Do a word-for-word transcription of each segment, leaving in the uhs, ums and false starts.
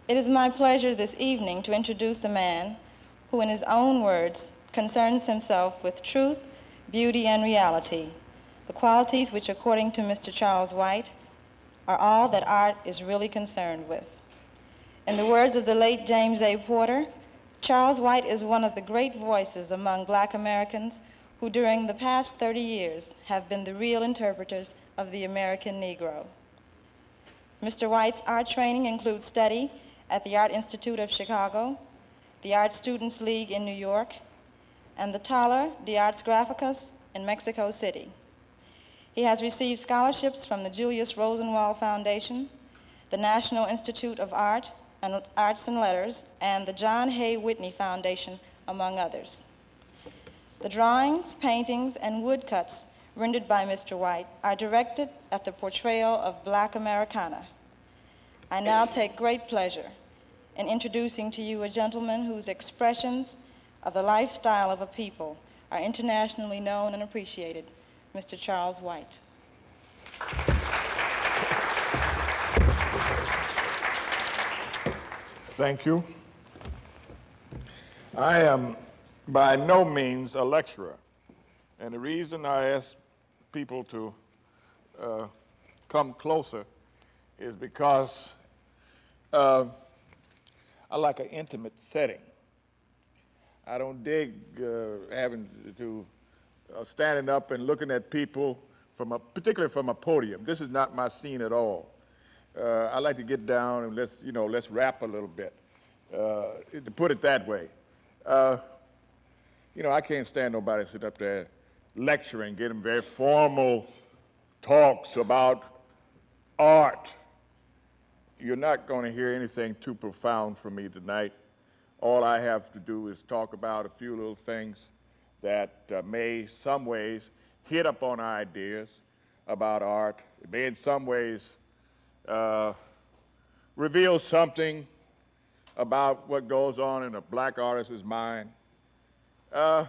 It is my pleasure this evening to introduce a man who, in his own words, concerns himself with truth, beauty, and reality, the qualities which, according to Mister Charles White, are all that art is really concerned with. In the words of the late James A. Porter, Charles White is one of the great voices among Black Americans who during the past thirty years have been the real interpreters of the American Negro. Mister White's art training includes study at the Art Institute of Chicago, the Art Students League in New York, and the Taller de Arts Graficas in Mexico City. He has received scholarships from the Julius Rosenwald Foundation, the National Institute of Art and Arts and Letters, and the John Hay Whitney Foundation, among others. The drawings, paintings, and woodcuts rendered by Mister White are directed at the portrayal of Black Americana. I now take great pleasure in introducing to you a gentleman whose expressions of the lifestyle of a people are internationally known and appreciated, Mister Charles White. Thank you. I am by no means a lecturer, and the reason I ask people to uh, come closer is because uh, I like an intimate setting. I don't dig uh, having to uh, standing up and looking at people from a, particularly from a podium. This is not my scene at all. Uh, I like to get down and let's, you know, let's rap a little bit, uh, to put it that way. Uh, you know, I can't stand nobody sit up there lecturing, getting very formal talks about art. You're not going to hear anything too profound from me tonight. All I have to do is talk about a few little things that uh, may, some ways, hit upon ideas about art. It may, in some ways, uh, reveal something about what goes on in a black artist's mind. Uh,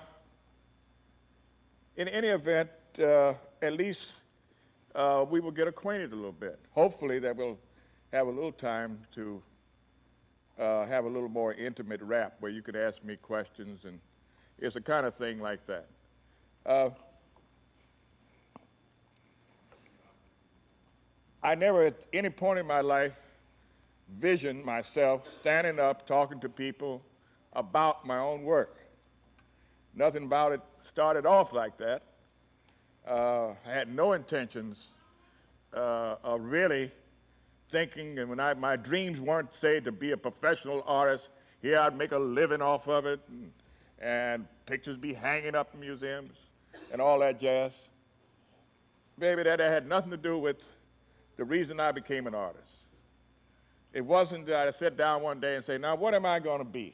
in any event, uh, at least uh, we will get acquainted a little bit. Hopefully that we'll have a little time to uh, have a little more intimate rap where you could ask me questions, and it's a kind of thing like that. Uh, I never at any point in my life visioned myself standing up talking to people about my own work. Nothing about it started off like that. Uh, I had no intentions uh, of really thinking, and when I, my dreams weren't, say, to be a professional artist, here I'd make a living off of it, and, and pictures be hanging up in museums, and all that jazz. Baby, that had nothing to do with the reason I became an artist. It wasn't that I sat down one day and say, now what am I going to be?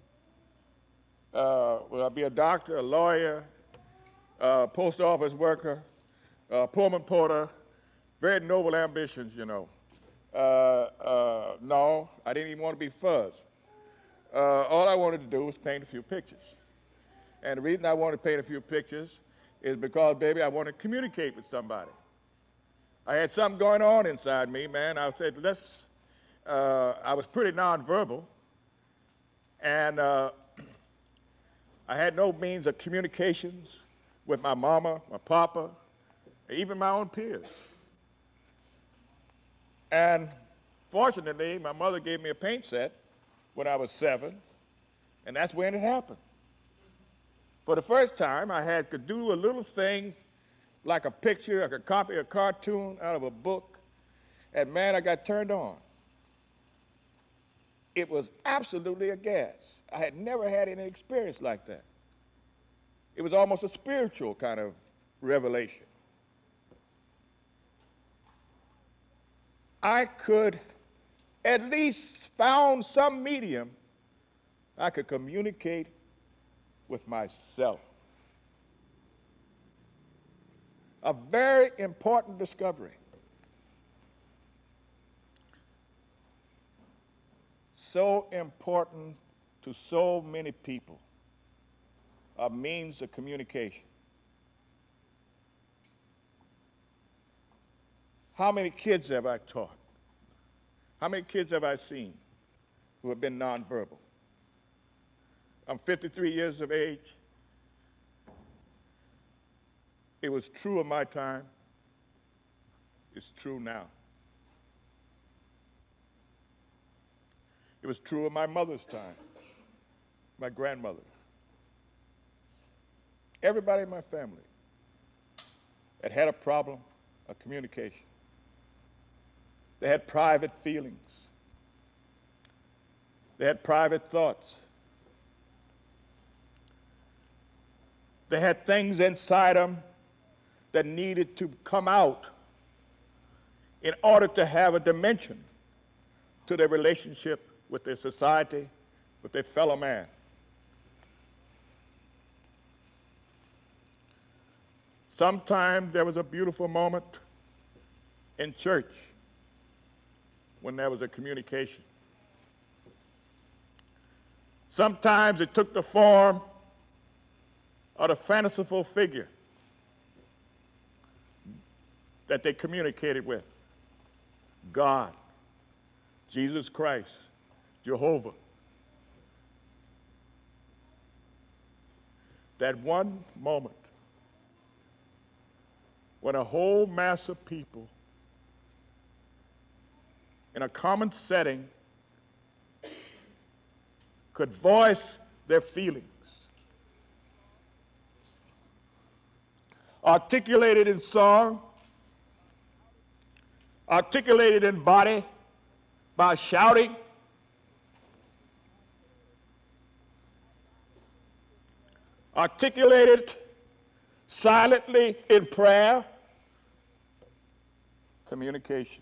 Uh, will I be a doctor, a lawyer, a post office worker, a Pullman porter? Very noble ambitions, you know. Uh, uh, no, I didn't even want to be Fuzz. Uh, all I wanted to do was paint a few pictures. And the reason I wanted to paint a few pictures is because, baby, I wanted to communicate with somebody. I had something going on inside me, man. I said, let's, uh, I was pretty nonverbal, and uh, I had no means of communications with my mama, my papa, even my own peers. And fortunately, my mother gave me a paint set when I was seven, and that's when it happened. For the first time, I had to do a little thing like a picture, I could copy a cartoon out of a book, and man, I got turned on. It was absolutely a gas. I had never had any experience like that. It was almost a spiritual kind of revelation. I could at least found some medium I could communicate with myself. A very important discovery. So important to so many people, a means of communication. How many kids have I taught? How many kids have I seen? who have been nonverbal. I'm fifty-three years of age. It was true of my time. It's true now. It was true of my mother's time, my grandmother. Everybody in my family that had a problem of communication. They had private feelings. They had private thoughts. They had things inside them that needed to come out in order to have a dimension to their relationship with their society, with their fellow man. Sometimes there was a beautiful moment in church when there was a communication. Sometimes it took the form of a fanciful figure that they communicated with. God, Jesus Christ, Jehovah. That one moment when a whole mass of people in a common setting could voice their feelings, articulated in song, articulated in body by shouting, articulated silently in prayer, communication.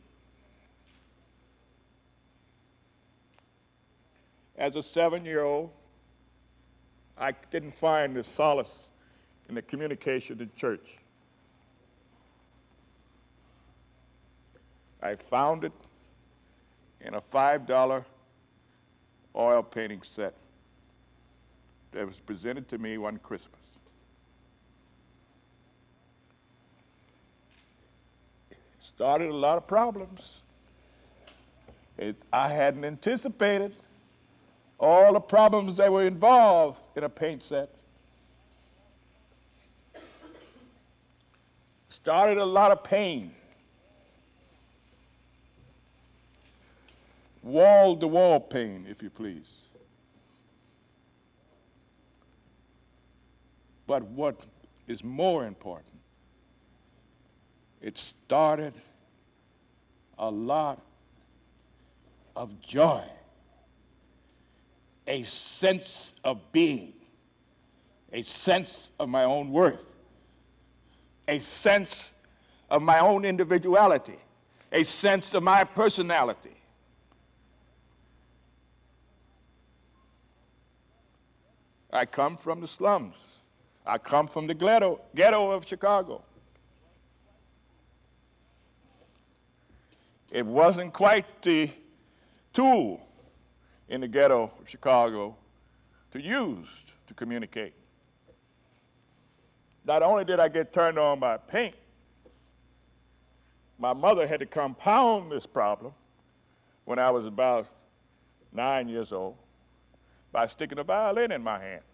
As a seven-year-old, I didn't find the solace in the communication in church. I found it in a five dollar oil painting set that was presented to me one Christmas. It started a lot of problems. It, I hadn't anticipated all the problems that were involved in a paint set. Started a lot of pain. Wall-to-wall pain, if you please. But what is more important, it started a lot of joy, a sense of being, a sense of my own worth, a sense of my own individuality, a sense of my personality. I come from the slums. I come from the ghetto, ghetto of Chicago. It wasn't quite the tool in the ghetto of Chicago to use to communicate. Not only did I get turned on by paint, my mother had to compound this problem when I was about nine years old by sticking a violin in my hands.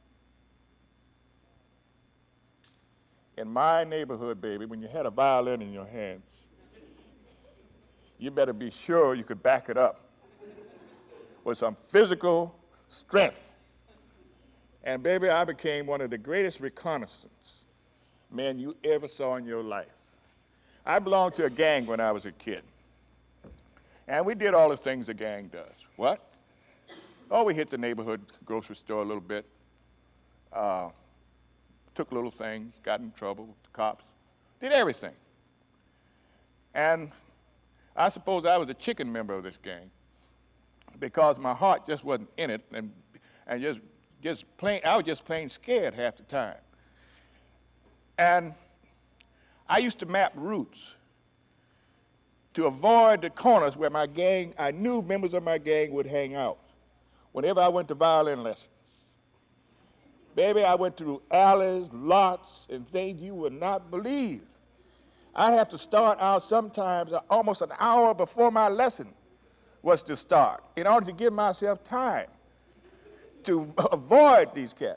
In my neighborhood, baby, when you had a violin in your hands, you better be sure you could back it up with some physical strength. And baby, I became one of the greatest reconnaissance men you ever saw in your life. I belonged to a gang when I was a kid. And we did all the things a gang does. What? Oh, we hit the neighborhood grocery store a little bit, uh, took little things, got in trouble with the cops, did everything. And I suppose I was a chicken member of this gang because my heart just wasn't in it, and and just just plain I was just plain scared half the time. And I used to map routes to avoid the corners where my gang, I knew members of my gang would hang out whenever I went to violin lessons. Baby, I went through alleys, lots, and things you would not believe. I have to start out sometimes almost an hour before my lesson was to start in order to give myself time to avoid these cats.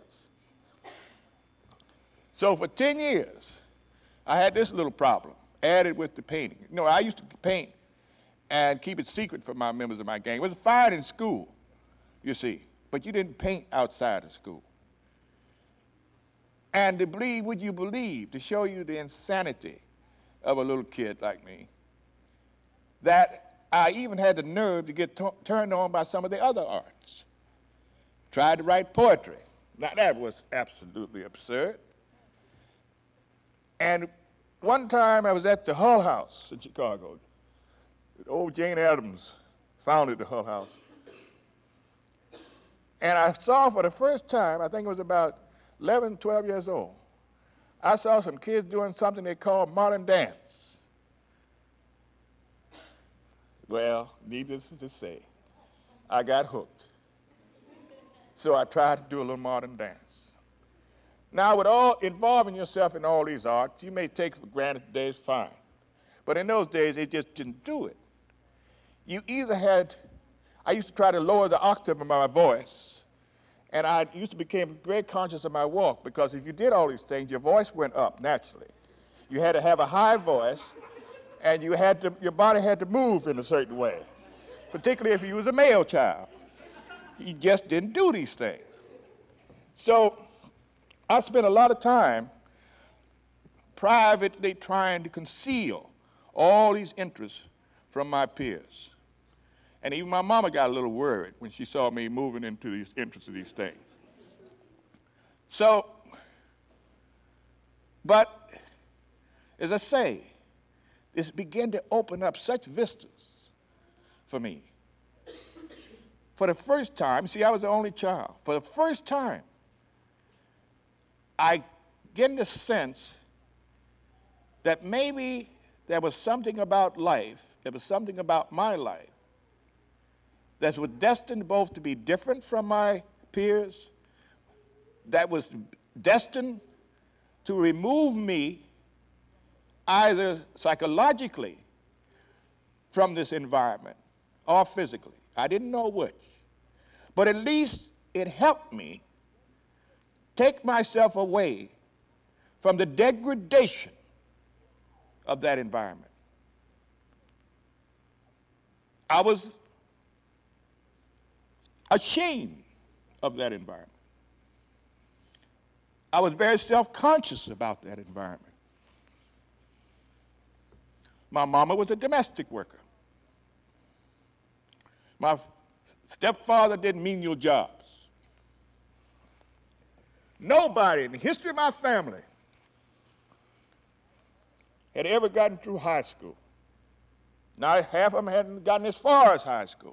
So for ten years, I had this little problem added with the painting. You know, I used to paint and keep it secret from my members of my gang. It was fine in school, you see, but you didn't paint outside of school. And to believe, would you believe, to show you the insanity of a little kid like me, that I even had the nerve to get t- turned on by some of the other arts. Tried to write poetry. Now that was absolutely absurd. And one time I was at the Hull House in Chicago. Old Jane Addams founded the Hull House. And I saw for the first time, I think it was about eleven, twelve years old, I saw some kids doing something they call modern dance. Well, needless to say, I got hooked. So I tried to do a little modern dance. Now, with all involving yourself in all these arts, you may take for granted today is fine. But in those days, they just didn't do it. You either had, I used to try to lower the octave of my voice, and I used to become very conscious of my walk, because if you did all these things, your voice went up naturally. You had to have a high voice, and you had to, your body had to move in a certain way, particularly if you was a male child. You just didn't do these things. So I spent a lot of time privately trying to conceal all these interests from my peers. And even my mama got a little worried when she saw me moving into these interests of these things. So, but as I say, this began to open up such vistas for me. For the first time, see, I was the only child. For the first time, I get the sense that maybe there was something about life, there was something about my life that was destined both to be different from my peers, that was destined to remove me either psychologically from this environment or physically. I didn't know which. But at least it helped me take myself away from the degradation of that environment. I was ashamed of that environment. I was very self-conscious about that environment. My mama was a domestic worker. My stepfather did menial jobs. Nobody in the history of my family had ever gotten through high school. Now, half of them hadn't gotten as far as high school.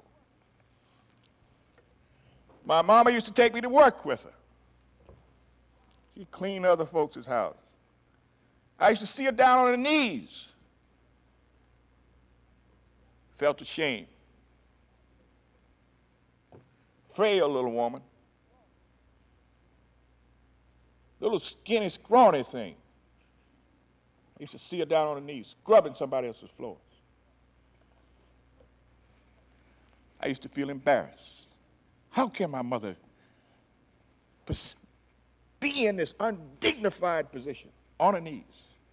My mama used to take me to work with her. She'd clean other folks' houses. I used to see her down on her knees. Felt ashamed. Frail little woman. Little skinny, scrawny thing. I used to see her down on her knees, scrubbing somebody else's floors. I used to feel embarrassed. How can my mother be in this undignified position on her knees?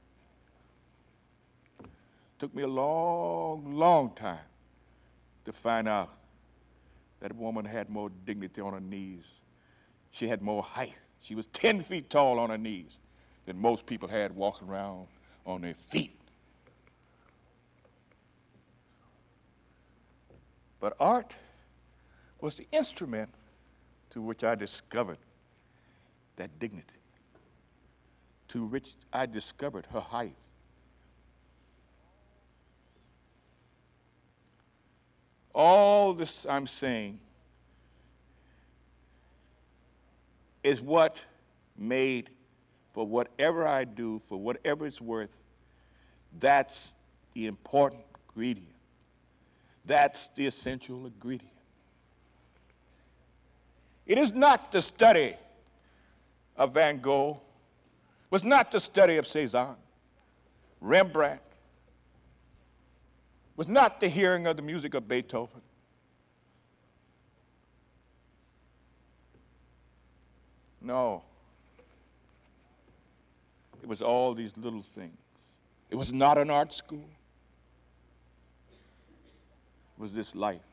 Took me a long, long time to find out that a woman had more dignity on her knees. She had more height. She was ten feet tall on her knees than most people had walking around on their feet. But art was the instrument to which I discovered that dignity, to which I discovered her height. All this I'm saying is what made, for whatever I do, for whatever it's worth, that's the important ingredient. That's the essential ingredient. It is not the study of Van Gogh, was not the study of Cézanne, Rembrandt, was not the hearing of the music of Beethoven, No. It was all these little things. It was not an art school. It was this life.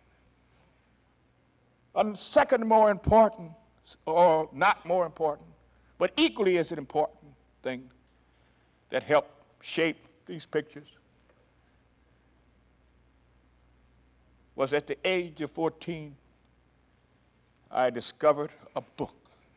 A second more important, or not more important, but equally as an important thing that helped shape these pictures was at the age of fourteen, I discovered a book,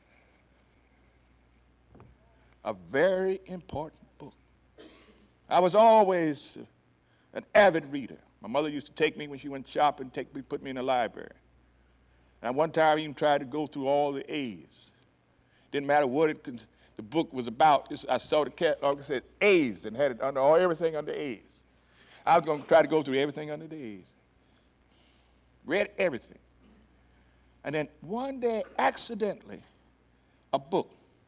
a very important book. I was always an avid reader. My mother used to take me when she went shopping, take me, put me in the library. And one time I even tried to go through all the A's. Didn't matter what it, the book was about. Just, I saw the catalog that said A's and had it under all everything under A's. I was going to try to go through everything under the A's. Read everything. And then one day, accidentally, a book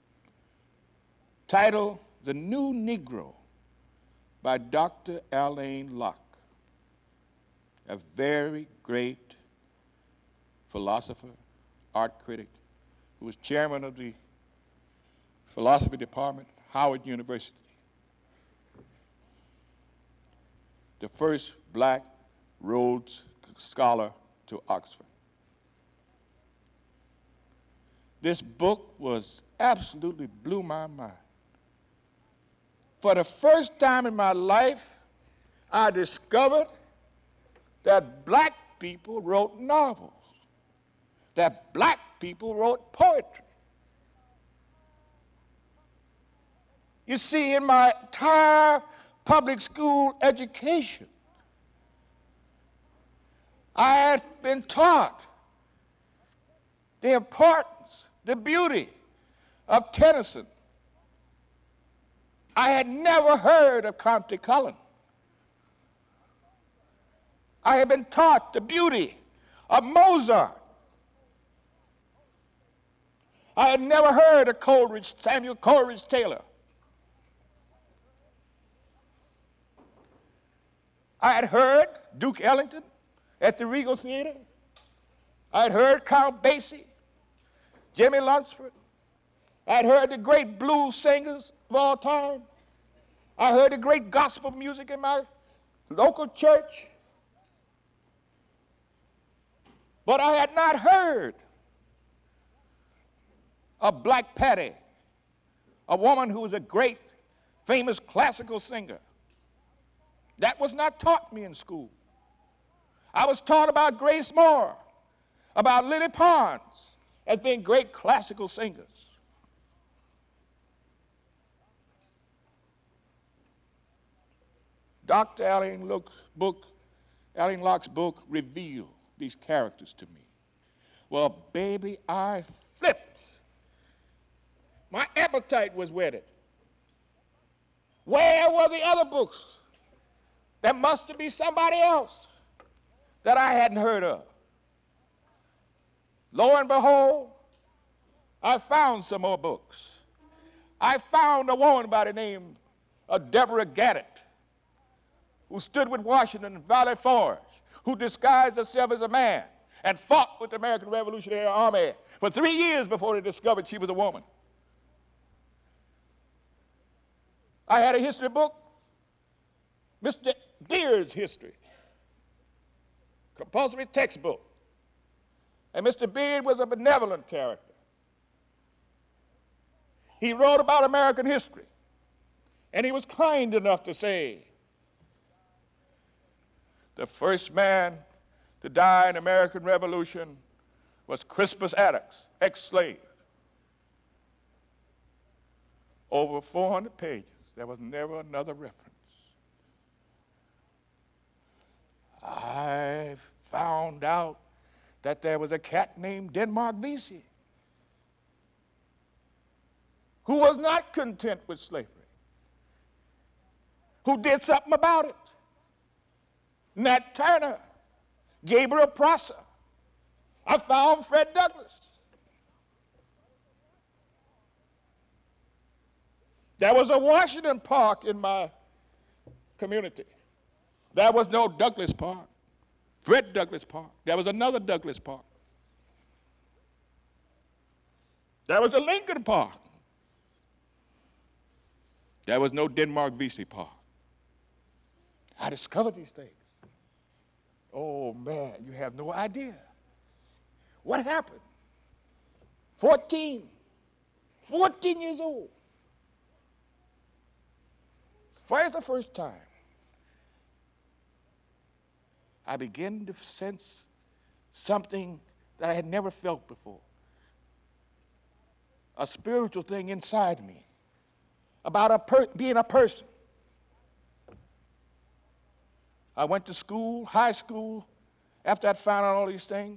titled The New Negro by Doctor Alain Locke, a very great philosopher, art critic, who was chairman of the philosophy department at Howard University. The first black Rhodes Scholar to Oxford. This book was absolutely blew my mind. For the first time in my life, I discovered that black people wrote novels, that black people wrote poetry. You see, in my entire public school education, I had been taught the importance, the beauty of Tennyson. I had never heard of Countee Cullen. I had been taught the beauty of Mozart. I had never heard of Coleridge, Samuel Coleridge Taylor. I had heard Duke Ellington at the Regal Theater. I had heard Count Basie, Jimmy Lunceford. I had heard the great blues singers of all time. I heard the great gospel music in my local church. But I had not heard of Black Patty, a woman who was a great, famous classical singer. That was not taught me in school. I was taught about Grace Moore, about Lily Pons as being great classical singers. Doctor Alain Locke's book, Alain Locke's book revealed these characters to me. Well, baby, I flipped. My appetite was whetted. Where were the other books? There must be somebody else that I hadn't heard of. Lo and behold, I found some more books. I found a woman by the name of Deborah Gaddett, who stood with Washington in Valley Forge, who disguised herself as a man and fought with the American Revolutionary Army for three years before they discovered she was a woman. I had a history book, Mister Beard's History, compulsory textbook. And Mister Beard was a benevolent character. He wrote about American history, and he was kind enough to say, the first man to die in the American Revolution was Crispus Attucks, ex-slave. Over four hundred pages. There was never another reference. I found out that there was a cat named Denmark Vesey who was not content with slavery, who did something about it. Nat Turner, Gabriel Prosser. I found Fred Douglass. There was a Washington Park in my community. There was no Douglass Park, Fred Douglass Park. There was another Douglass Park. There was a Lincoln Park. There was no Denmark Vesey Park. I discovered these things. Oh, man, you have no idea. What happened? fourteen, fourteen years old. For the first time, I began to sense something that I had never felt before. A spiritual thing inside me about a per- being a person. I went to school, high school, after I'd found out all these things.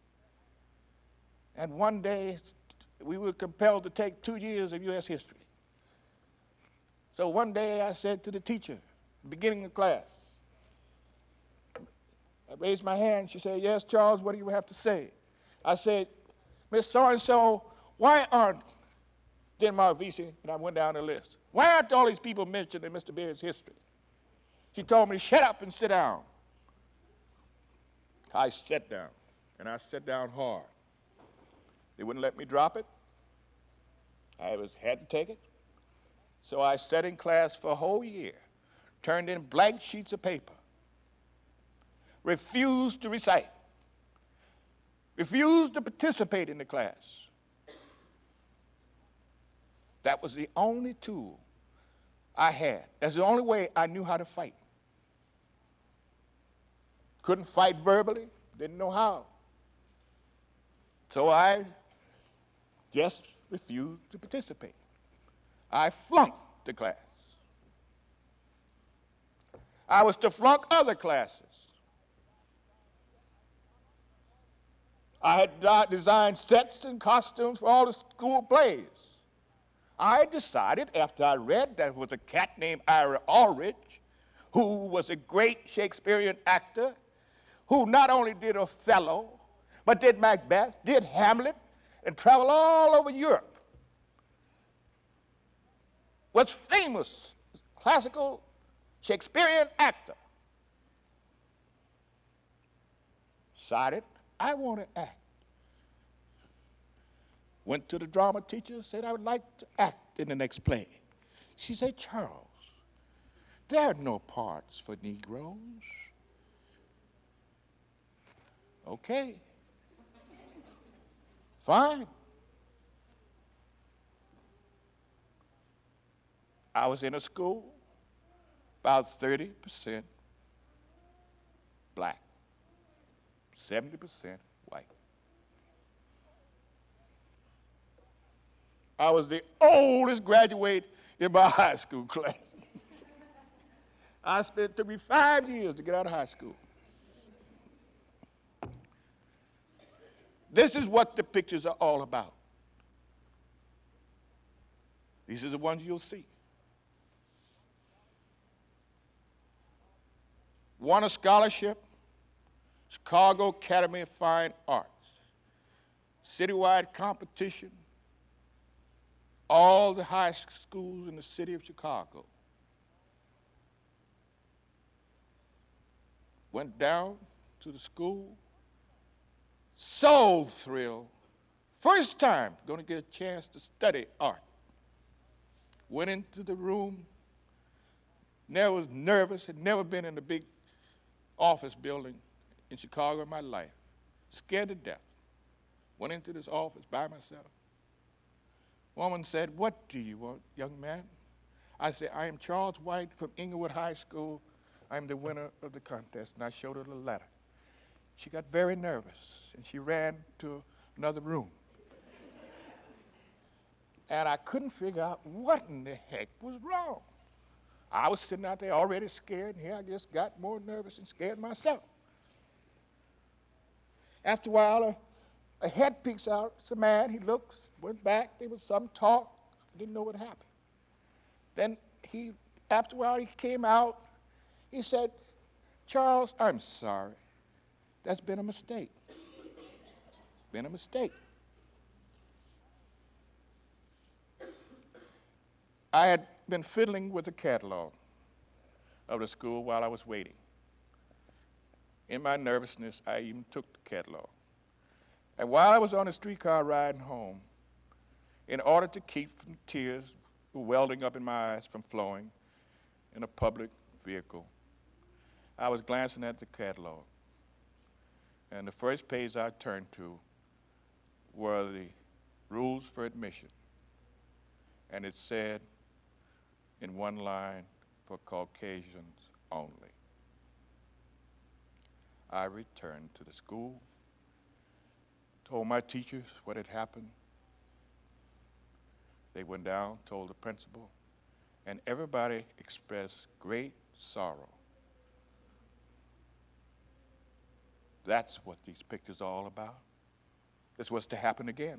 And one day, we were compelled to take two years of U S history. So one day I said to the teacher, beginning of class, I raised my hand. She said, yes, Charles, what do you have to say? I said, Miss So-and-so, why aren't Denmark Vesey? And I went down the list. Why aren't all these people mentioned in Mister Beard's history? She told me, shut up and sit down. I sat down, and I sat down hard. They wouldn't let me drop it. I was, had to take it. So I sat in class for a whole year, turned in blank sheets of paper, refused to recite, refused to participate in the class. That was the only tool I had. That's the only way I knew how to fight. Couldn't fight verbally, didn't know how. So I just refused to participate. I flunked the class. I was to flunk other classes. I had designed sets and costumes for all the school plays. I decided, after I read there was a cat named Ira Aldrich, who was a great Shakespearean actor, who not only did Othello, but did Macbeth, did Hamlet, and traveled all over Europe. Was famous classical Shakespearean actor. Decided, I want to act. Went to the drama teacher, said I would like to act in the next play. She said, Charles, there are no parts for Negroes. Okay. Fine. I was in a school about thirty percent black, seventy percent white. I was the oldest graduate in my high school class. I spent, it took me five years to get out of high school. This is what the pictures are all about. These are the ones you'll see. Won a scholarship, Chicago Academy of Fine Arts. Citywide competition, all the high schools in the city of Chicago. Went down to the school, so thrilled. First time going to get a chance to study art. Went into the room, never was nervous, had never been in a big office building in Chicago in my life. Scared to death. Went into this office by myself. Woman said, what do you want, young man? I said, I am Charles White from Inglewood High School. I'm the winner of the contest. And I showed her the letter. She got very nervous, and she ran to another room. And I couldn't figure out what in the heck was wrong. I was sitting out there already scared, and here I just got more nervous and scared myself. After a while, a, a head peeks out. It's a man. He looks, went back. There was some talk. Didn't know what happened. Then he, after a while, he came out. He said, Charles, I'm sorry. That's been a mistake. Been a mistake. I had been fiddling with the catalog of the school while I was waiting. In my nervousness, I even took the catalog. And while I was on the streetcar riding home, in order to keep from tears welling up in my eyes from flowing in a public vehicle, I was glancing at the catalog, and the first page I turned to were the rules for admission, and it said in one line, for Caucasians only. I returned to the school, told my teachers what had happened. They went down, told the principal, and everybody expressed great sorrow. That's what these pictures are all about. This was to happen again.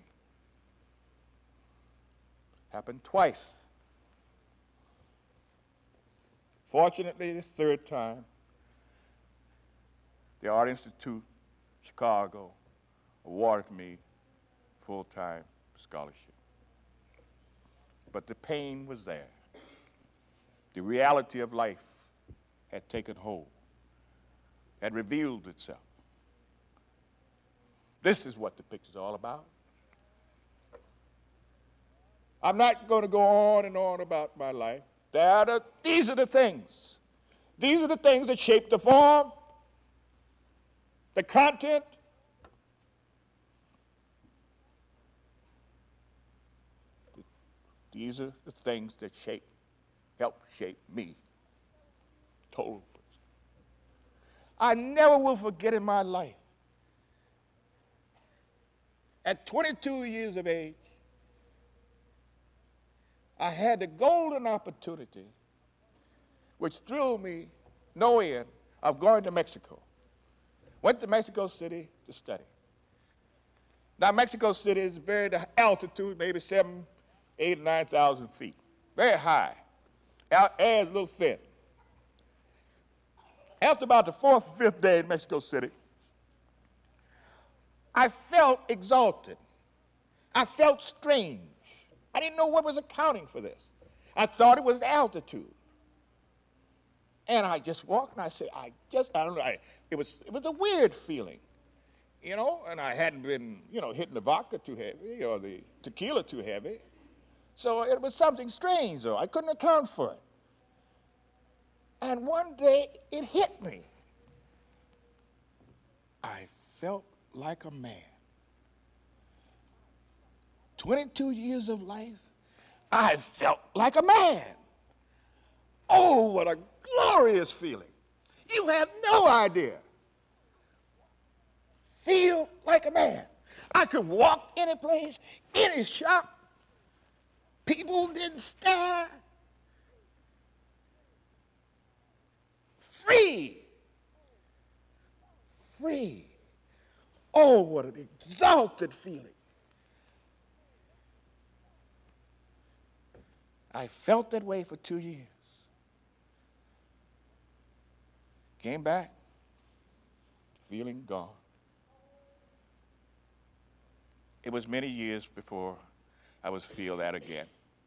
Happened twice. Fortunately, the third time, the Art Institute Chicago awarded me full-time scholarship. But the pain was there. The reality of life had taken hold, had revealed itself. This is what the picture's all about. I'm not going to go on and on about my life. There are the, these are the things. These are the things that shape the form, the content. These are the things that shape, help shape me. Total person. I never will forget in my life, at twenty-two years of age, I had the golden opportunity, which thrilled me no end, of going to Mexico. Went to Mexico City to study. Now, Mexico City is very the altitude, maybe seven, eight, nine thousand feet, very high. Air is a little thin. After about the fourth or fifth day in Mexico City, I felt exalted. I felt strange. I didn't know what was accounting for this. I thought it was the altitude. And I just walked and I said, I just, I don't know, I, it was it was a weird feeling, you know, and I hadn't been, you know, hitting the vodka too heavy or the tequila too heavy. So it was something strange, though. I couldn't account for it. And one day it hit me. I felt like a man. twenty-two years of life, I felt like a man. Oh, what a glorious feeling. You have no idea. Feel like a man. I could walk any place, any shop. People didn't stare. Free. Free. Oh, what an exalted feeling. I felt that way for two years. Came back, feeling gone. It was many years before I would feel that again.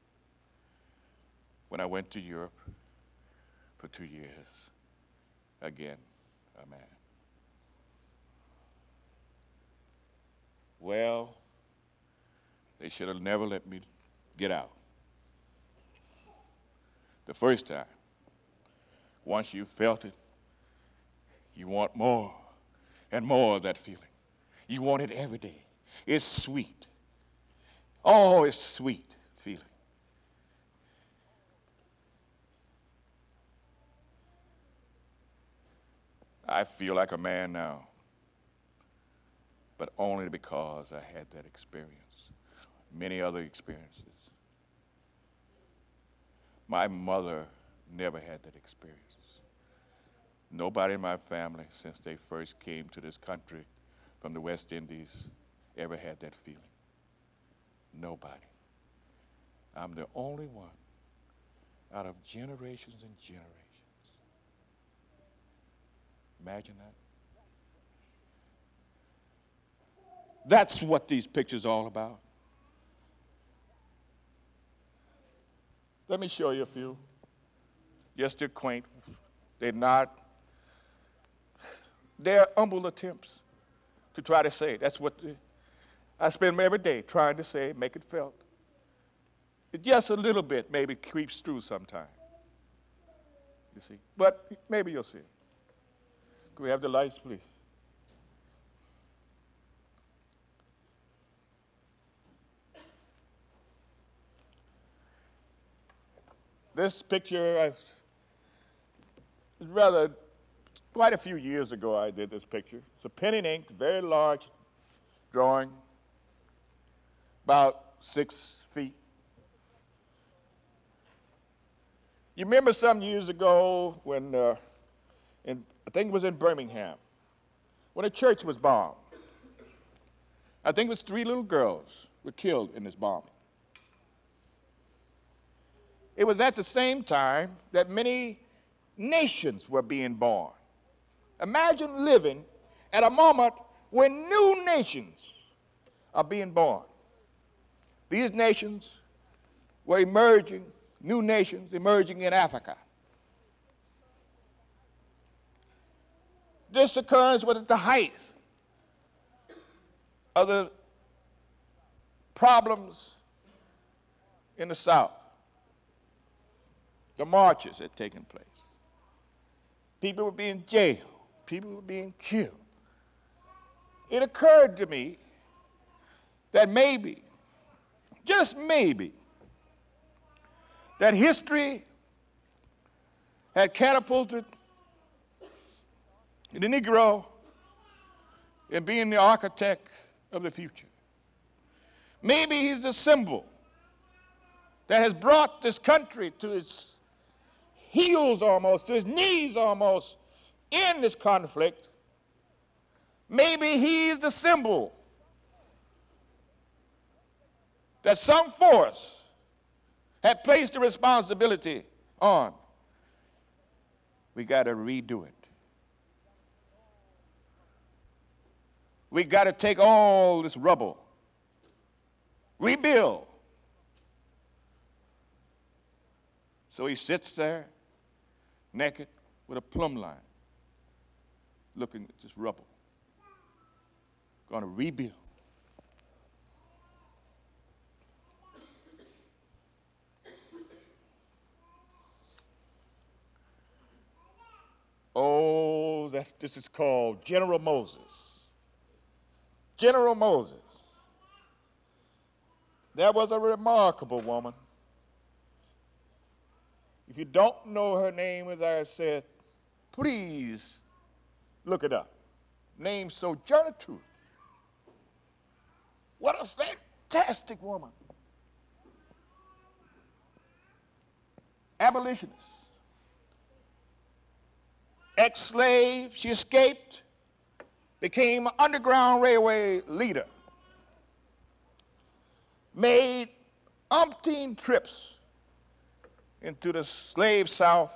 When I went to Europe for two years, again, a man. Well, they should have never let me get out. The first time, once you felt it, you want more and more of that feeling. You want it every day. It's sweet. Oh, it's sweet feeling. I feel like a man now, but only because I had that experience. Many other experiences. My mother never had that experience. Nobody in my family, since they first came to this country from the West Indies, ever had that feeling. Nobody. I'm the only one out of generations and generations. Imagine that. That's what these pictures are all about. Let me show you a few. Just to quaint. They're not, they're humble attempts to try to say. That's what the, I spend every day trying to say, make it felt. It just a little bit maybe creeps through sometime. You see? But maybe you'll see it. Can we have the lights, please? This picture, I, is rather, quite a few years ago I did this picture. It's a pen and ink, very large drawing, about six feet. You remember some years ago when, uh, in, I think it was in Birmingham, when a church was bombed. I think it was three little girls were killed in this bombing. It was at the same time that many nations were being born. Imagine living at a moment when new nations are being born. These nations were emerging, new nations emerging in Africa. This occurrence was at the height of the problems in the South. The marches had taken place. People were being jailed. People were being killed. It occurred to me that maybe, just maybe, that history had catapulted the Negro in being the architect of the future. Maybe he's the symbol that has brought this country to its heels almost, to his knees almost, in this conflict. Maybe he's the symbol that some force had placed the responsibility on. We got to redo it. We got to take all this rubble, rebuild. So he sits there, naked, with a plumb line, looking at this rubble. Going to rebuild. Oh, that this is called General Moses. General Moses. There was a remarkable woman. If you don't know her name, as I said, please look it up. Name Sojourner Truth. What a fantastic woman. Abolitionist. Ex-slave, she escaped, became an Underground Railway leader, made umpteen trips into the slave South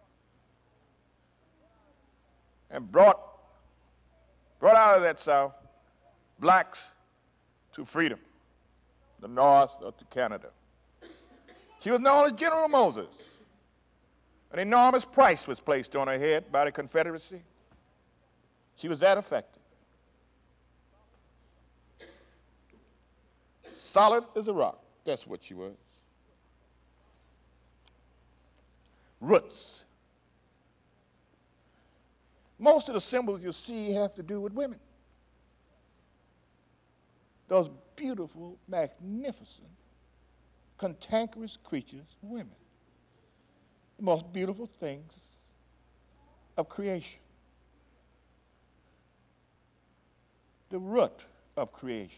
and brought, brought out of that South blacks to freedom, the North up to Canada. She was known as General Moses. An enormous price was placed on her head by the Confederacy. She was that effective. Solid as a rock. That's what she was. Roots. Most of the symbols you see have to do with women. Those beautiful, magnificent, cantankerous creatures, women. The most beautiful things of creation. The root of creation.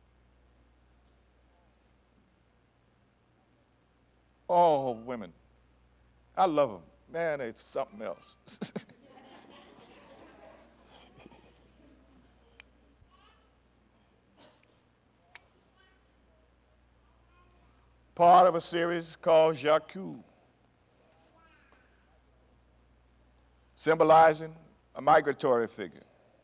Oh, women. I love them. Man, it's something else. Part of a series called Jacques, symbolizing a migratory figure.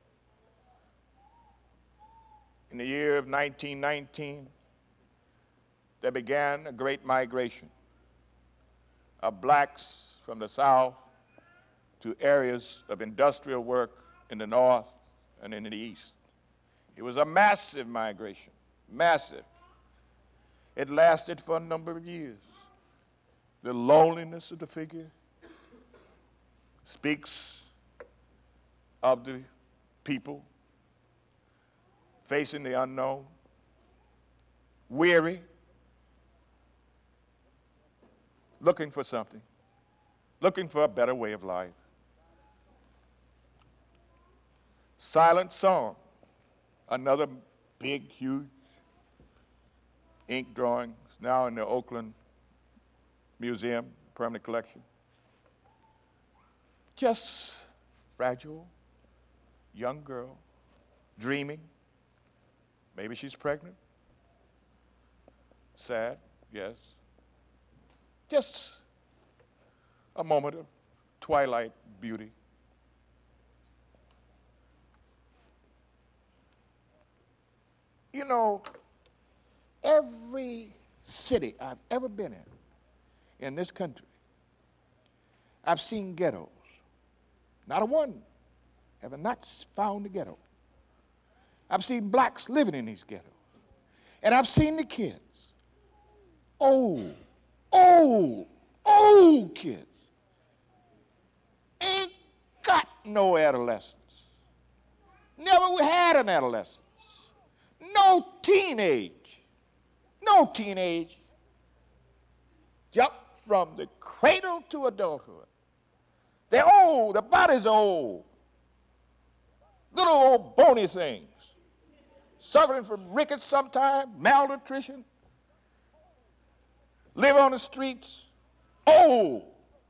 In the year of nineteen nineteen, there began a great migration of blacks from the South to areas of industrial work in the North and in the East. It was a massive migration, massive. It lasted for a number of years. The loneliness of the figure speaks of the people facing the unknown, weary, looking for something, looking for a better way of life. Silent Song, another big, huge ink drawing, is now in the Oakland Museum, permanent collection. Just fragile, young girl, dreaming. Maybe she's pregnant. Sad, yes. Just a moment of twilight beauty. You know, every city I've ever been in, in this country, I've seen ghettos. Not a one have I not found a ghetto. I've seen blacks living in these ghettos. And I've seen the kids, old, old, old kids, ain't got no adolescence. Never had an adolescence. No teenage. No teenage. Jump from the cradle to adulthood. They're old. The bodies are old. Little old bony things. Suffering from rickets sometimes, malnutrition. Live on the streets. Old.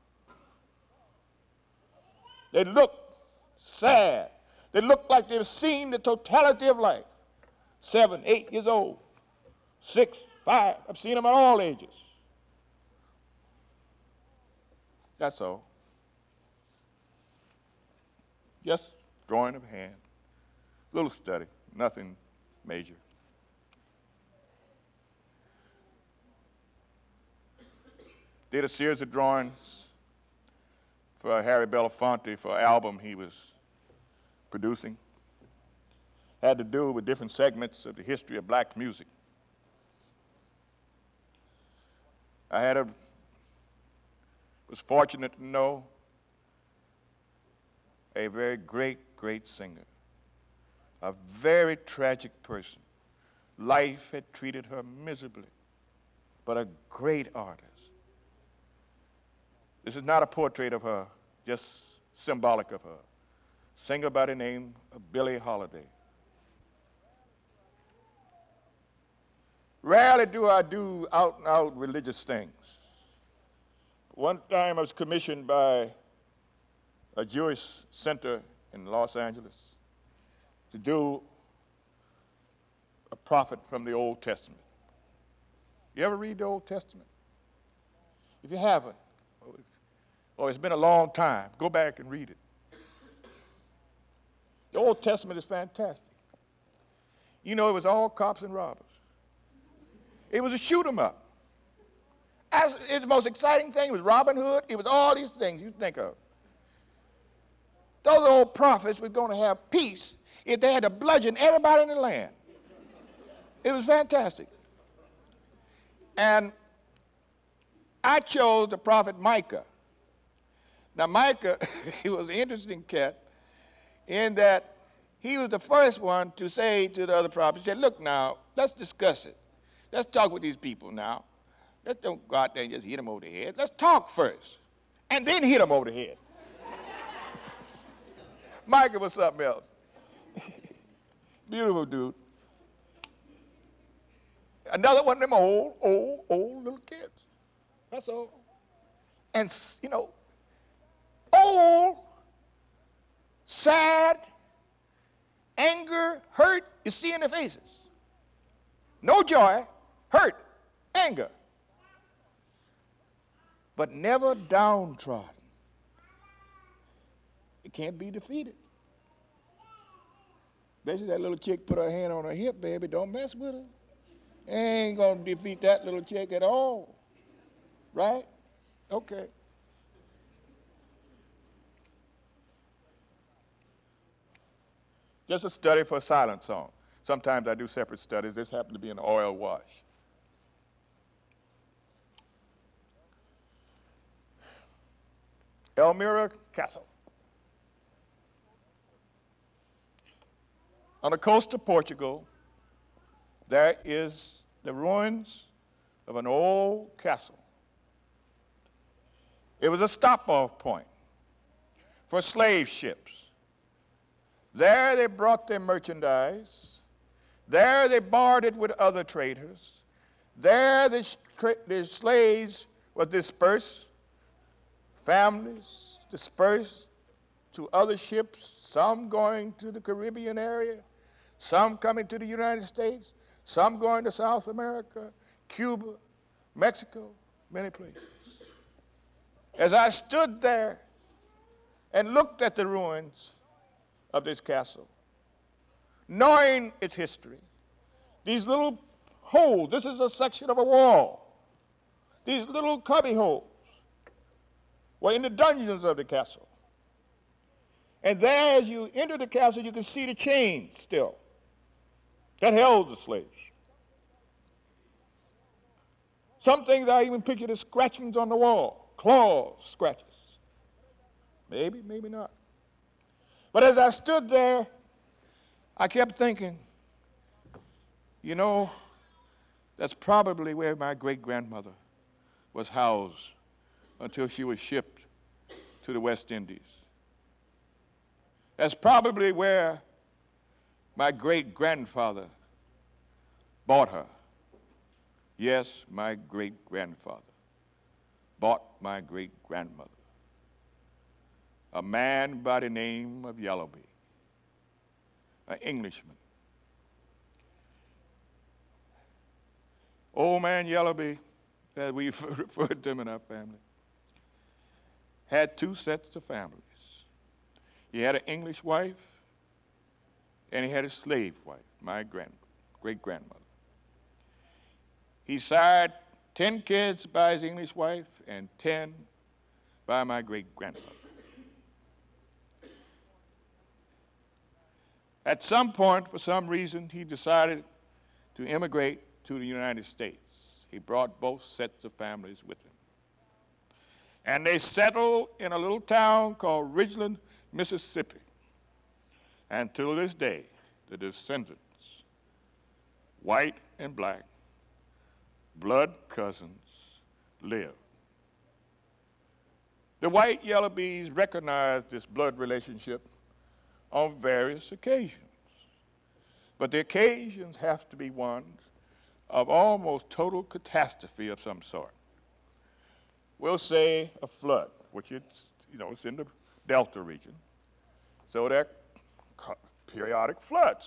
They look sad. They look like they've seen the totality of life. Seven, eight years old. Six, five. I've seen them at all ages. That's all. Just drawing of hand. Little study. Nothing major. Did a series of drawings for Harry Belafonte for an album he was producing. Had to do with different segments of the history of black music. I had a, was fortunate to know a very great, great singer, a very tragic person. Life had treated her miserably, but a great artist. This is not a portrait of her, just symbolic of her. Singer by the name of Billie Holiday. Rarely do I do out-and-out religious things. One time I was commissioned by a Jewish center in Los Angeles to do a prophet from the Old Testament. You ever read the Old Testament? If you haven't, or it's been a long time, go back and read it. The Old Testament is fantastic. You know, it was all cops and robbers. It was a shoot 'em up. As, it, the most exciting thing was Robin Hood. It was all these things you think of. Those old prophets were going to have peace if they had to bludgeon everybody in the land. It was fantastic. And I chose the prophet Micah. Now, Micah, he was an interesting cat in that he was the first one to say to the other prophets, he said, look now, let's discuss it. Let's talk with these people now. Let's don't go out there and just hit them over the head. Let's talk first, and then hit them over the head. Micah was something else. Beautiful dude. Another one of them old, old, old little kids. That's all. And, you know, old, sad, anger, hurt, you see in their faces. No joy, hurt, anger. But never downtrodden. It can't be defeated. Especially that little chick put her hand on her hip, baby. Don't mess with her. Ain't gonna defeat that little chick at all. Right? Okay. Just a study for a silent song. Sometimes I do separate studies. This happened to be an oil wash. Elmira Castle. On the coast of Portugal, there is the ruins of an old castle. It was a stop-off point for slave ships. There they brought their merchandise. There they bartered with other traders. There the, the slaves were dispersed, families dispersed to other ships, some going to the Caribbean area, some coming to the United States, some going to South America, Cuba, Mexico, many places. As I stood there and looked at the ruins of this castle, knowing its history, these little holes, this is a section of a wall, these little cubby holes were in the dungeons of the castle. And there, as you enter the castle, you can see the chains still that held the slaves. Some things I even picture as scratchings on the wall, claws, scratches. Maybe, maybe not. But as I stood there, I kept thinking, you know, that's probably where my great-grandmother was housed until she was shipped to the West Indies. That's probably where my great-grandfather bought her. Yes, my great-grandfather bought my great-grandmother, a man by the name of Yellowby, an Englishman. Old man Yellowby, as we referred to him in our family, had two sets of families. He had an English wife, and he had a slave wife, my grand, great-grandmother. He sired ten kids by his English wife and ten by my great-grandmother. At some point, for some reason, he decided to immigrate to the United States. He brought both sets of families with him. And they settled in a little town called Ridgeland, Mississippi. And till this day, the descendants, white and black, blood cousins, live. The white Yellowbys recognized this blood relationship on various occasions. But the occasions have to be ones of almost total catastrophe of some sort. We'll say a flood, which it's, you know, it's in the Delta region. So there are periodic floods.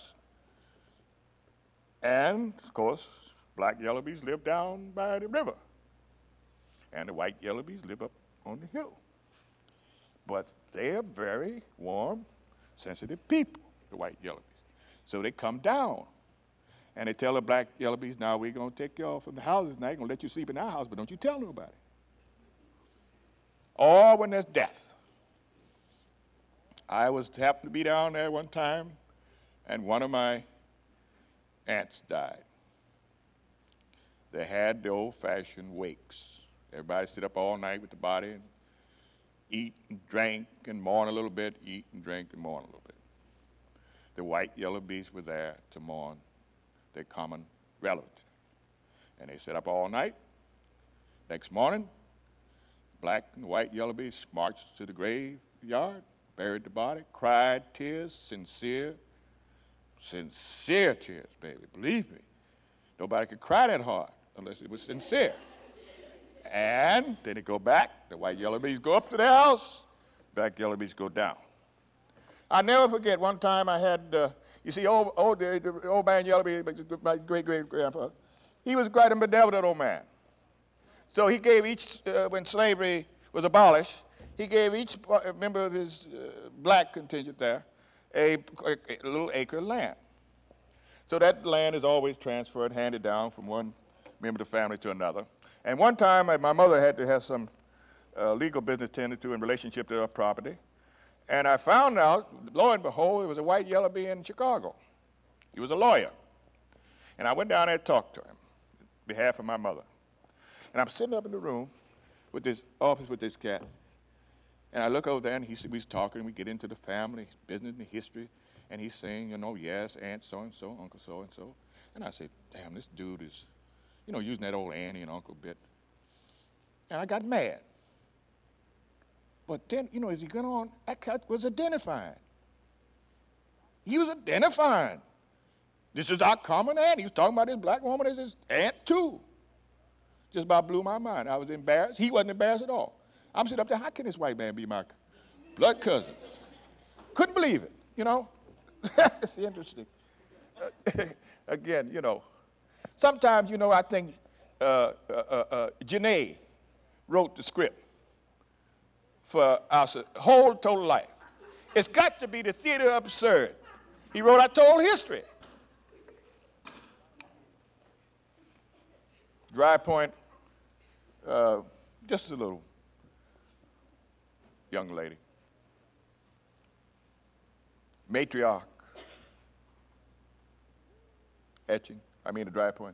And, of course, black Yellowbys live down by the river. And the white Yellowbys live up on the hill. But they are very warm, sensitive people, the white Yellowbys. So they come down. And they tell the black Yellowbys, now we're going to take you off from the houses tonight. We're going to let you sleep in our house, but don't you tell nobody. Or when there's death. I was happened to be down there one time, and one of my aunts died. They had the old-fashioned wakes. Everybody sit up all night with the body and eat and drink and mourn a little bit, eat and drink and mourn a little bit. The white Yellowbys were there to mourn their common relative. And they sit up all night. Next morning, black and white Yellowbys marched to the graveyard, buried the body, cried tears, sincere, sincere tears, baby, believe me. Nobody could cry that hard unless it was sincere. And then they go back, the white Yellowbys go up to their house, black Yellowbys go down. I'll never forget, one time I had, uh, you see, old, old, the, the old man Yellowby, my great-great-grandfather, he was quite a benevolent old man. So he gave each, uh, when slavery was abolished, he gave each member of his uh, black contingent there a, a, a little acre of land. So that land is always transferred, handed down from one member of the family to another. And one time, uh, my mother had to have some uh, legal business tended to in relationship to her property. And I found out, lo and behold, there was a white Yellowby in Chicago. He was a lawyer. And I went down there and talked to him on behalf of my mother. And I'm sitting up in the room with this office with this cat. And I look over there, and he said, we was talking, and we get into the family, business, and history, and he's saying, you know, yes, Aunt so-and-so, Uncle so-and-so. And I said, damn, this dude is, you know, using that old auntie and uncle bit. And I got mad. But then, you know, as he went on, that cat was identifying. He was identifying. This is our common aunt. He was talking about this black woman as his aunt, too. Just about blew my mind. I was embarrassed. He wasn't embarrassed at all. I'm sitting up there, how can this white man be my blood cousin? Couldn't believe it, you know. It's interesting. Again, you know, sometimes, you know, I think uh, uh, uh, Janae wrote the script for our whole total life. It's got to be the theater of absurd. He wrote our total history. Dry Point, uh, just a little young lady. Matriarch. Etching, I mean the Dry Point.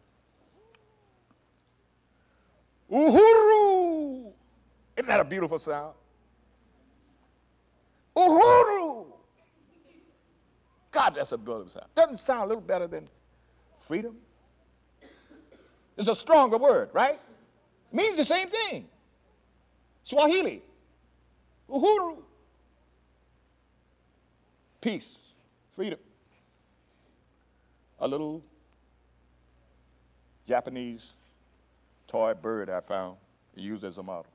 Uhuru! Isn't that a beautiful sound? Uhuru! God, that's a beautiful sound. Doesn't sound a little better than freedom? It's a stronger word, right? Means the same thing. Swahili. Uhuru. Peace. Freedom. A little Japanese toy bird I found and used as a model.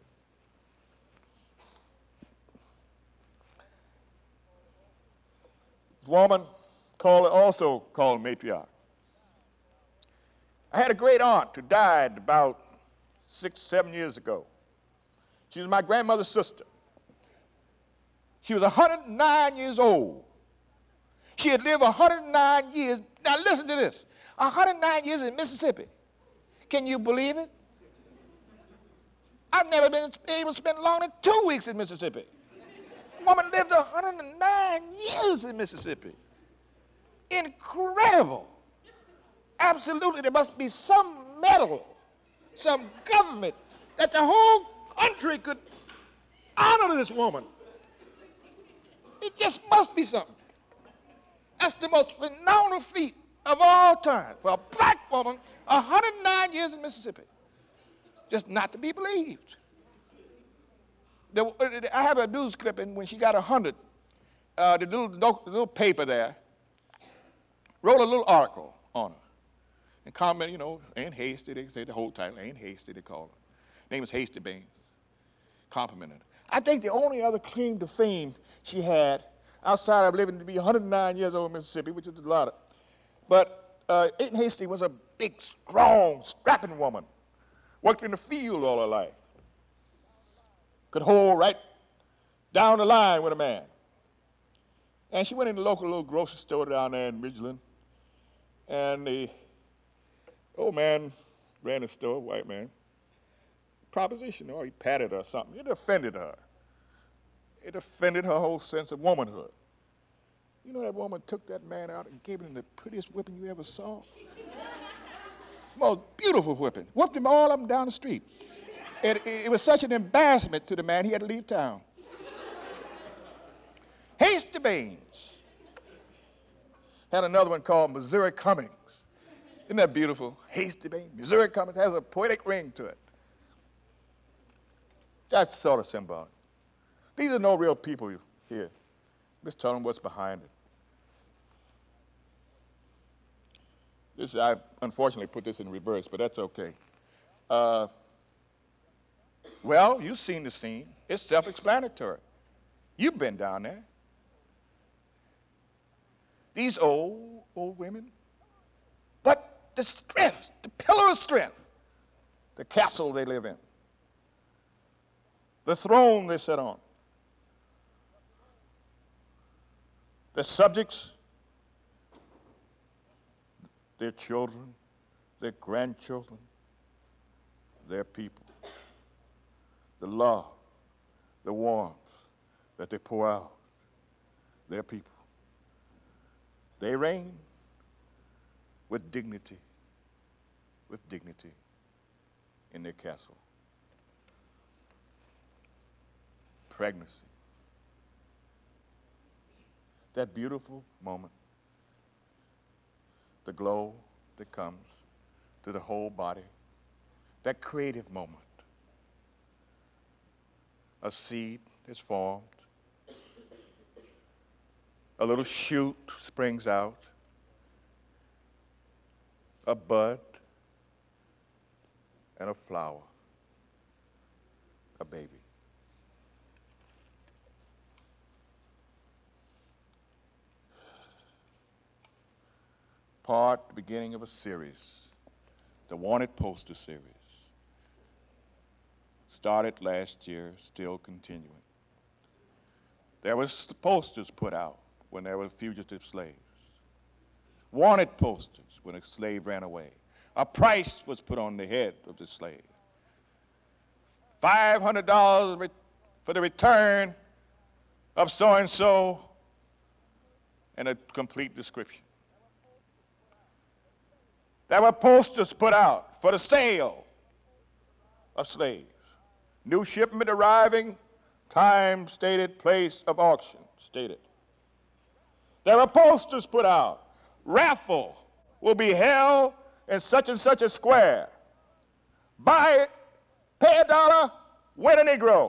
Woman called, also called matriarch. I had a great aunt who died about six, seven years ago. She was my grandmother's sister. She was one hundred nine years old. She had lived one hundred nine years. Now listen to this. one hundred nine years in Mississippi. Can you believe it? I've never been able to spend longer than two weeks in Mississippi. Woman lived one hundred nine years in Mississippi. Incredible. Absolutely, there must be some medal, some government, that the whole country could honor this woman. It just must be something. That's the most phenomenal feat of all time for a black woman, one hundred nine years in Mississippi. Just not to be believed. The, I have a news clipping when she got one hundred. Uh, the, little, the little paper there wrote a little article on her. And comment, you know, Aunt Hasty, they say the whole title, Aunt Hasty, they call her. Name is Hasty Baines. Complimented her. I think the only other claim to fame she had, outside of living to be one hundred nine years old in Mississippi, which is a lot of, but uh, Aunt Hasty was a big, strong, strapping woman. Worked in the field all her life. Could hold right down the line with a man. And she went in the local little grocery store down there in Ridgeland, and the old man ran the store, white man. Proposition, or he patted her or something. It offended her. It offended her whole sense of womanhood. You know, that woman took that man out and gave him the prettiest whipping you ever saw. Most beautiful whipping. Whooped him all up and down the street. It, it, it was such an embarrassment to the man, he had to leave town. Hasty Baines had another one called Missouri Cummings. Isn't that beautiful? Hasty Baines. Missouri Cummings has a poetic ring to it. That's sort of symbolic. These are no real people here. Just tell them what's behind it. This, I unfortunately put this in reverse, but that's okay. Uh, well, you've seen the scene. It's self-explanatory. You've been down there. These old, old women. But the strength, the pillar of strength, the castle they live in, the throne they sit on, the subjects, their children, their grandchildren, their people, the love, the warmth that they pour out, their people. They reign with dignity, with dignity in their castle. pregnancy. That beautiful moment, the glow that comes to the whole body, that creative moment. A seed is formed, a little shoot springs out, a bud, and a flower, a baby. Part, the beginning of a series, the Wanted Poster series. Started last year, still continuing. There was posters put out when there were fugitive slaves. Wanted posters when a slave ran away. A price was put on the head of the slave. five hundred dollars for the return of so-and-so, and a complete description. There were posters put out for the sale of slaves. New shipment arriving, time stated, place of auction stated. There were posters put out. Raffle will be held in such and such a square. Buy it, pay a dollar, win a Negro.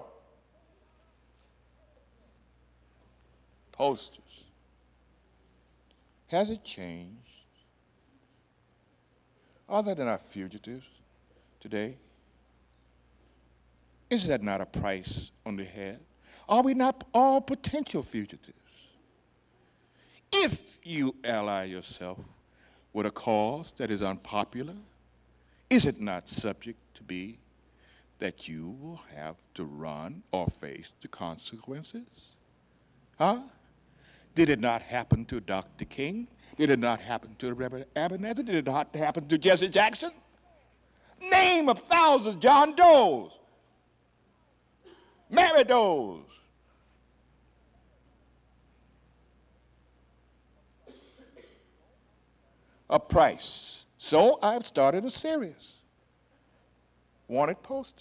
Posters. Has it changed? Are there not fugitives today? Is that not a price on the head? Are we not all potential fugitives? If you ally yourself with a cause that is unpopular, is it not subject to be that you will have to run or face the consequences? Huh? Did it not happen to Doctor King? Did it not happen to Reverend Abernathy? Did it not happen to Jesse Jackson? Name of thousands, John Does, Mary Does. A price. So I've started a series. Wanted posters.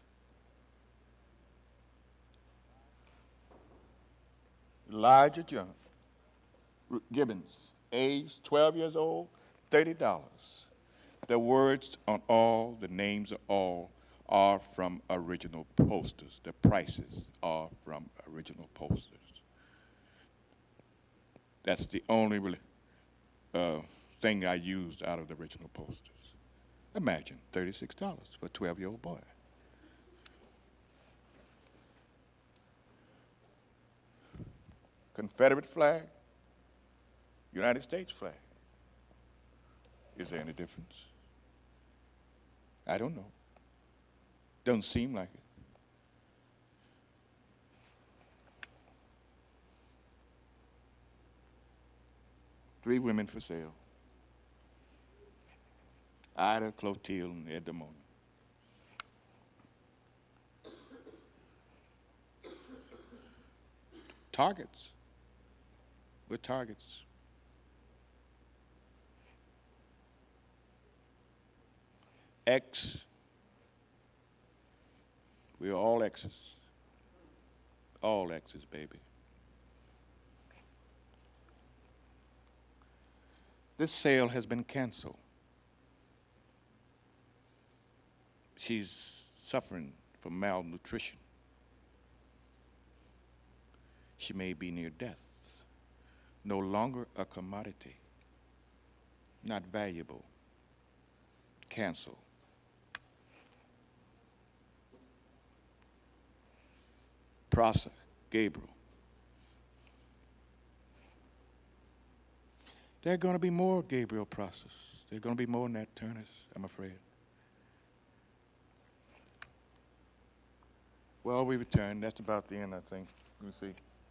Elijah John Gibbons, age twelve years old, thirty dollars. The words on all, the names of all, are from original posters. The prices are from original posters. That's the only really, uh, thing I used out of the original posters. Imagine thirty-six dollars for a twelve-year-old boy. Confederate flag, United States flag. Is there any difference? I don't know. Doesn't seem like it. Three women for sale. Ida, Clotilde, and Edmona. Targets. We're targets. X. We're all X's. All X's, baby. This sale has been canceled. She's suffering from malnutrition. She may be near death. No longer a commodity. Not valuable. Cancel. Prosser, Gabriel. There are going to be more Gabriel Prossers. There are going to be more Nat Turners, I'm afraid. Well, we returned. That's about the end, I think. Let me see.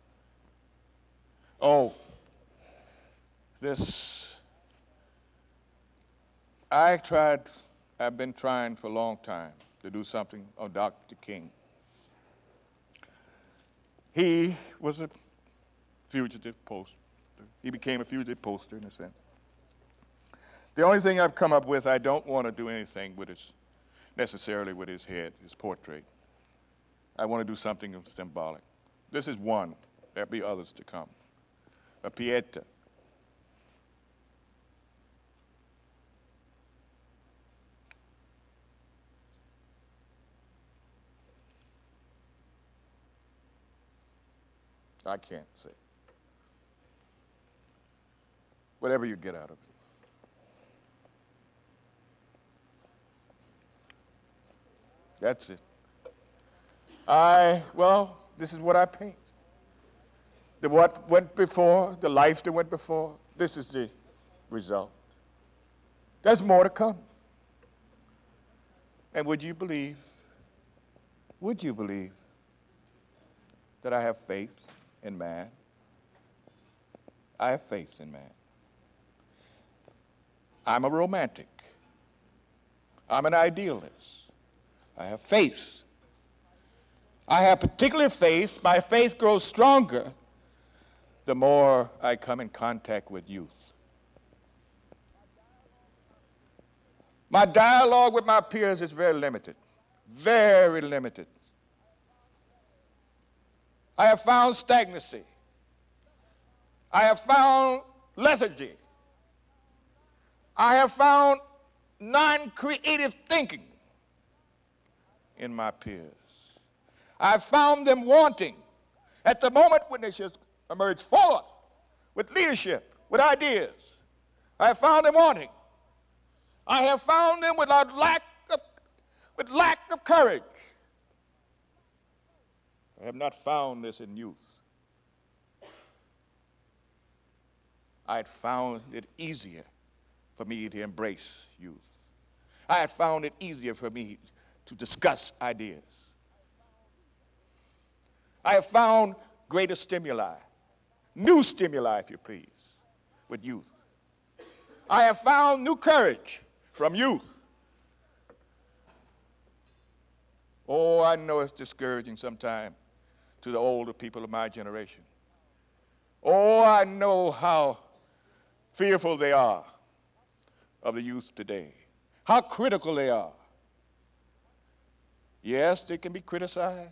Oh, this, I tried, I've been trying for a long time to do something on Doctor King. He was a fugitive poster. He became a fugitive poster in a sense. The only thing I've come up with, I don't want to do anything with his, necessarily with his head, his portrait. I want to do something symbolic. This is one. There'll be others to come. A Pieta. I can't say. Whatever you get out of it. That's it. I, well, this is what I paint. The what went before, the life that went before, this is the result. There's more to come. And would you believe, would you believe that I have faith in man? I have faith in man. I'm a romantic. I'm an idealist. I have faith. I have particular faith. My faith grows stronger the more I come in contact with youth. My dialogue with my peers is very limited, very limited. I have found stagnancy. I have found lethargy. I have found non-creative thinking in my peers. I found them wanting at the moment when they should emerge forth with leadership, with ideas. I have found them wanting. I have found them with a lack of, with lack of courage. I have not found this in youth. I had found it easier for me to embrace youth. I had found it easier for me to discuss ideas. I have found greater stimuli, new stimuli, if you please, with youth. I have found new courage from youth. Oh, I know it's discouraging sometimes to the older people of my generation. Oh, I know how fearful they are of the youth today, how critical they are. Yes, they can be criticized,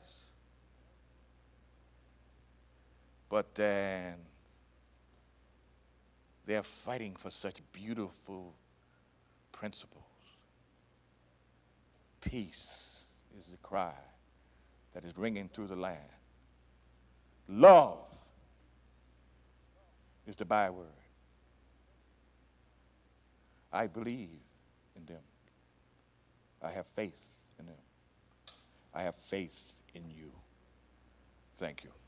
but then they're fighting for such beautiful principles. Peace is the cry that is ringing through the land. Love is the byword. I believe in them. I have faith in them. I have faith in you. Thank you.